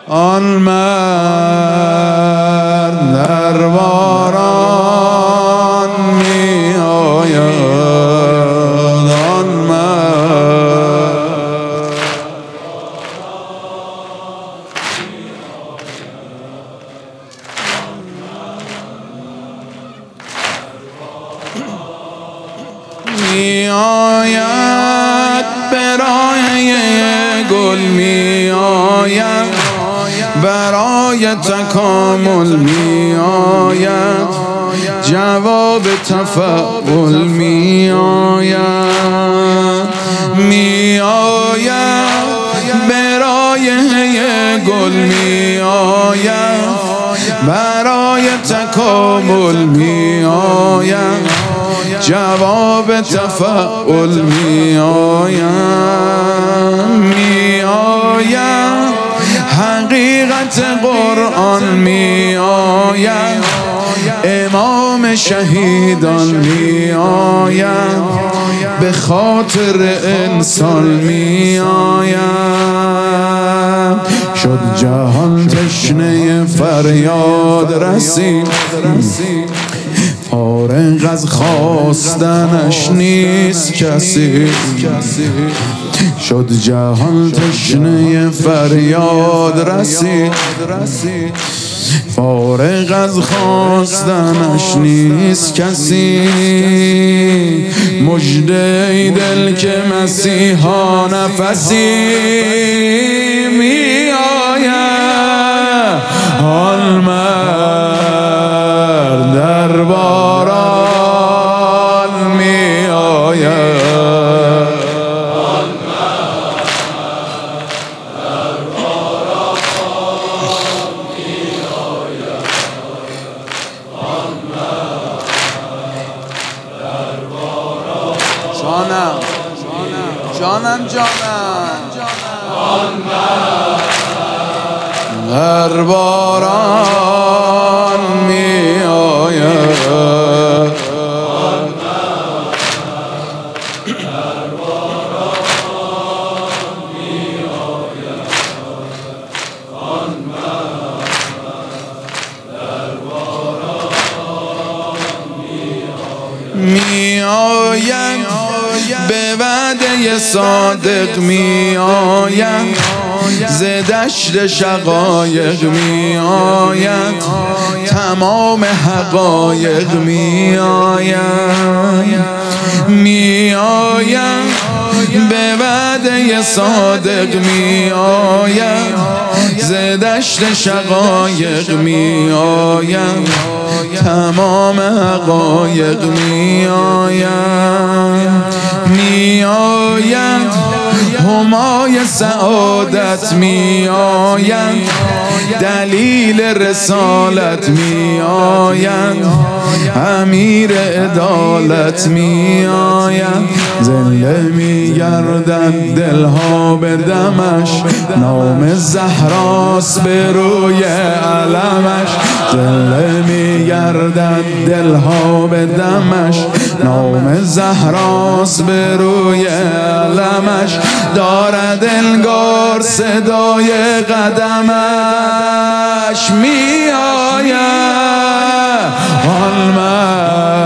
آن مرد در باران می آید، آن مرد می آید، برای گل می آید، برای تکامل می آید، جواب تفاعل می آید، می آید، برای گل می آید، برای تکامل می آید، جواب تفاعل می آید، می آید، حقیقت قرآن می آید، امام شهیدان می آید، به خاطر انسان می آید. شد جهان تشنه فریاد رسید، فارغ از خواستنش نیست کسی. شد جهان تشنه فریاد رسید، فارغ از خواستنش نیست کسی. مژده ای دل که مسیحا نفسی می آید، آن مرد در باران می آید، جانم در باران می آید، می آید، به وعده صادق می آید، ز دشت شقایق می آید، تمام حقایق می آید، می آید، به وعده صادق می آید، ز دشت شقایق می آید، تمام حقایق می آید، می آید، همای سعادت می آید، دلیل رسالت می آید، امیر عدالت می آید، زنده می گردد دلها به دمش، نام زهراست به روی علمش، زنده می گردد دلها به دمش، نام زهراست به روی علمش، دارد انگار صدای قدمش می آید، آن